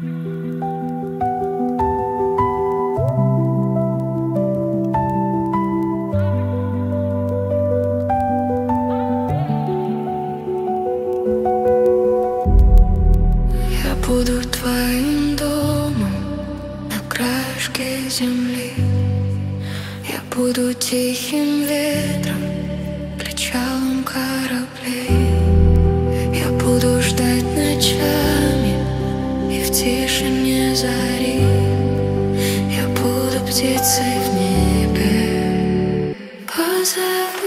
Я буду твоим домом на краешке земли. Я буду тихим ветром, причалом кораблей. Я буду ждать ночами и в тишине зари. Я буду птицей в небе. Позови.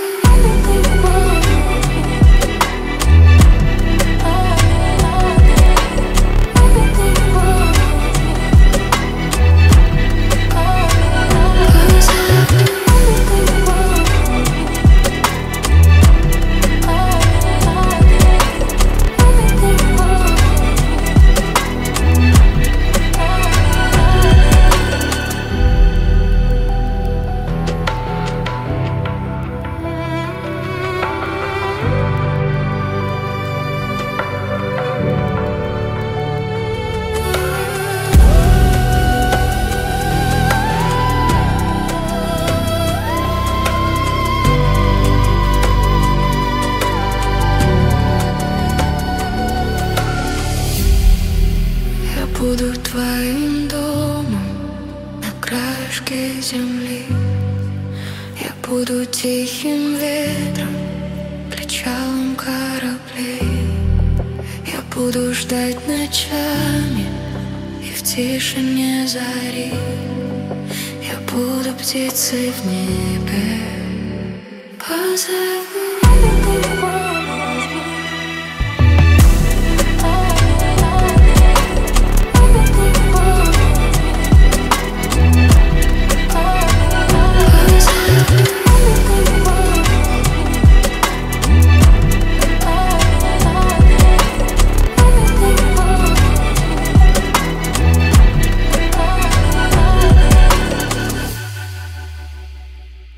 Буду твоим домом на краешке земли. Я буду тихим ветром, причалом кораблей. Я буду ждать ночами и в тишине зари. Я буду птицей в небе. Позови.